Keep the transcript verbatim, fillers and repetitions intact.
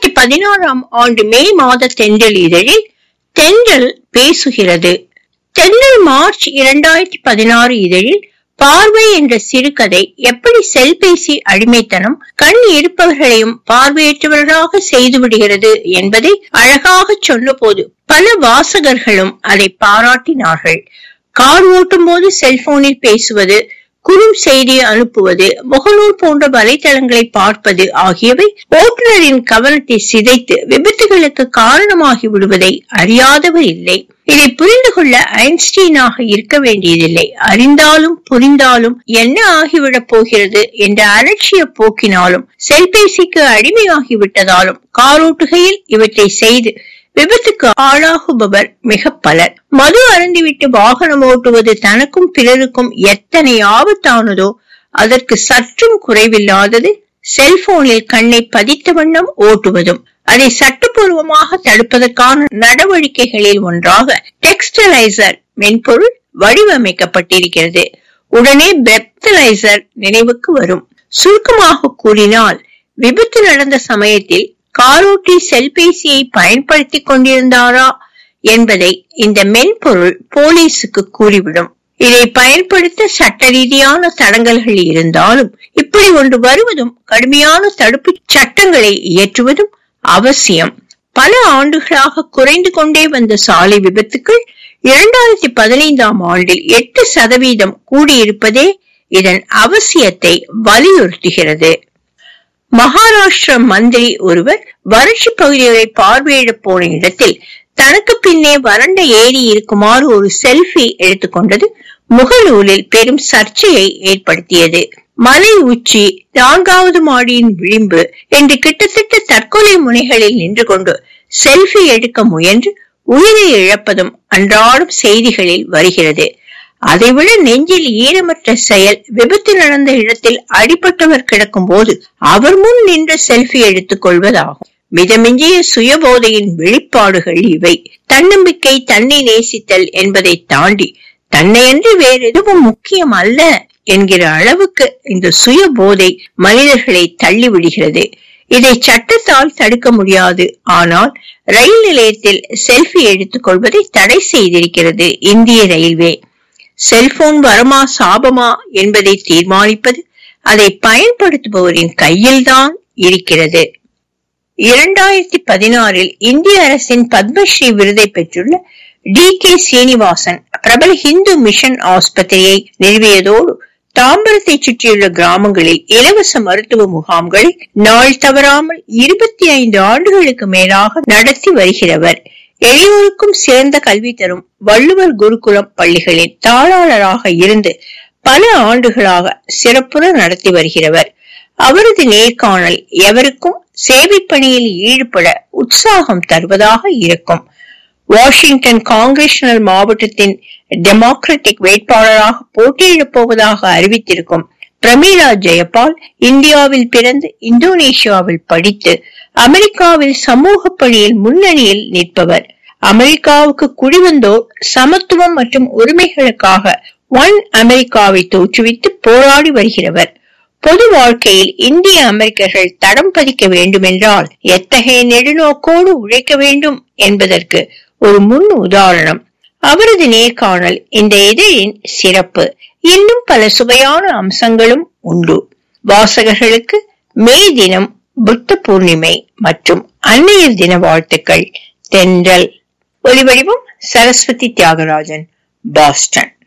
இரண்டாயிரத்தி பதினாறாம் ஆண்டு மே மாத தென்றல் இதழில் தென்றல் பேசுகிறது. தென்றல் மார்ச் இரண்டாயிரத்தி பதினாறு இதழில் பார்வை என்ற சிறுகதை எப்படி செல்பேசி அடிமைத்தனம் கண் இருப்பவர்களையும் பார்வையற்றவர்களாக செய்துவிடுகிறது என்பதை அழகாக சொன்ன போது பல வாசகர்களும் அதை பாராட்டினார்கள். கார் ஓட்டும் போது செல்போனில் பேசுவது, குறும் செய்தி அனுப்புவது, முகநூல் போன்ற வலைதளங்களை பார்ப்பது ஆகியவை ஓட்டுநரின் கவனத்தை சிதைத்து விபத்துகளுக்கு காரணமாகி விடுவதை அறியாதவர் இல்லை. இதை புரிந்து கொள்ள ஐன்ஸ்டீனாக இருக்க வேண்டியதில்லை. அறிந்தாலும் புரிந்தாலும் என்ன ஆகிவிடப் போகிறது என்ற அலட்சிய போக்கினாலும் செல்பேசிக்கு அடிமையாகிவிட்டதாலும் காரோட்டுகையில் இவற்றை செய்து விபத்துக்கு ஆளாகுபவர் மிக பலர். மது அருந்திவிட்டு வாகனம் ஓட்டுவது தனக்கும் பிறருக்கும் எத்தனை ஆபத்தானதோ அதற்கு சற்றும் குறைவில்லாதது செல்போனில் கண்ணை பதித்த வண்ணம் ஓட்டுவதும். அதை சட்டப்பூர்வமாக தடுப்பதற்கான நடவடிக்கைகளில் ஒன்றாக டெக்ஸ்டலைசர் மென்பொருள் வடிவமைக்கப்பட்டிருக்கிறது. உடனே பெப்தலைசர் நினைவுக்கு வரும். சுருக்கமாக கூறினால், விபத்து நடந்த சமயத்தில் காரோட்டி செல்பேசியை பயன்படுத்தி கொண்டிருந்தாரா என்பதை இந்த மென்பொருள் போலீசுக்கு கூறிவிடும். இதை பயன்படுத்த சட்ட ரீதியான தடங்கல்கள் இருந்தாலும் இப்படி ஒன்று வருவதும் கடுமையான தடுப்பு சட்டங்களை இயற்றுவதும் அவசியம். பல ஆண்டுகளாக குறைந்து கொண்டே வந்த சாலை விபத்துக்கள் இரண்டாயிரத்தி பதினைந்தாம் ஆண்டில் எட்டு சதவீதம் கூடியிருப்பதே இதன் அவசியத்தை வலியுறுத்துகிறது. மகாராஷ்டிர மந்திரி ஒருவர் வறட்சி பகுதிகளை பார்வையிட போன இடத்தில் தனக்கு பின்னே வறண்ட ஏரி இருக்குமாறு ஒரு செல்ஃபி எடுத்துக்கொண்டது முகநூலில் பெரும் சர்ச்சையை ஏற்படுத்தியது. மலை உச்சி, நான்காவது மாடியின் விளிம்பு என்று கிட்டத்தட்ட தற்கொலை முனைகளில் நின்று கொண்டு செல்ஃபி எடுக்க முயன்று உயிரை இழப்பதும் அன்றாடம் செய்திகளில் வருகிறது. அதைவிட நெஞ்சில் ஈரமற்ற செயல் விபத்து நடந்த இடத்தில் அடிபட்டவர் கிடக்கும் போது அவர் முன் நின்று செல்ஃபி எடுத்துக் கொள்வதாகும். மிதமிஞ்சிய சுயபோதையின் வெளிப்பாடுகள் இவை. தன்னம்பிக்கை, தன்னை நேசித்தல் என்பதை தாண்டி தன்னையன்றி வேறு எதுவும் முக்கியம் அல்ல என்கிற அளவுக்கு இந்த சுயபோதை மனிதர்களை தள்ளிவிடுகிறது. இதை சட்டத்தால் தடுக்க முடியாது. ஆனால் ரயில் நிலையத்தில் செல்ஃபி எடுத்துக் கொள்வதை தடை செய்திருக்கிறது இந்திய ரயில்வே. செல்போன் வரமா சாபமா என்பதை தீர்மானிப்பது அதை பயன்படுத்துபவரின் கையில்தான் இருக்கிறது. இரண்டாயிரத்தி பதினாறில் இந்திய அரசின் பத்மஸ்ரீ விருதை பெற்றுள்ள டி கே சீனிவாசன் பிரபல இந்து மிஷன் ஆஸ்பத்திரியை நிறுவியதோடு தாம்பரத்தை சுற்றியுள்ள கிராமங்களில் இலவச மருத்துவ முகாம்களை நாள் தவறாமல் இருபத்தி ஐந்து ஆண்டுகளுக்கு மேலாக நடத்தி வருகிறவர். எளியோருக்கும் சிறந்த கல்வி தரும் வள்ளுவர் குருகுலம் பள்ளிகளின் தாளாளராக இருந்து பல ஆண்டுகளாக சிறப்புற நடத்தி வருகிறவர். அவரது நேர்காணல் எவருக்கும் சேவை பணியில் ஈடுபட உற்சாகம் தருவதாக இருக்கும். வாஷிங்டன் காங்கிரஷனல் மாவட்டத்தின் டெமோக்ராட்டிக் வேட்பாளராக போட்டியிடப் போவதாக அறிவித்திருக்கும் பிரமீளா ஜெயபால் இந்தியாவில் பிறந்து இந்தோனேஷியாவில் படித்து அமெரிக்காவில் சமூக பணியில் முன்னணியில் நிற்பவர். அமெரிக்காவுக்கு குடிவந்தோர் சமத்துவம் மற்றும் உரிமைகளுக்காக ஒன் அமெரிக்காவை தோற்றுவித்து போராடி வருகிறவர். பொது வாழ்க்கையில் இந்திய அமெரிக்கர்கள் தடம் பதிக்க வேண்டுமென்றால் எத்தகைய நெடுநோக்கோடு உழைக்க வேண்டும் என்பதற்கு ஒரு முன் உதாரணம். அவரது நேர்காணல் இந்த இதழின் சிறப்பு. இன்னும் பல சுவையான அம்சங்களும் உண்டு. வாசகர்களுக்கு மே தினம், புத்த பூர்ணிமை மற்றும் அன்னையர் தின வாழ்த்துக்கள். தென்றல். ஒலிவடிவம் சரஸ்வதி தியாகராஜன், பாஸ்டன்.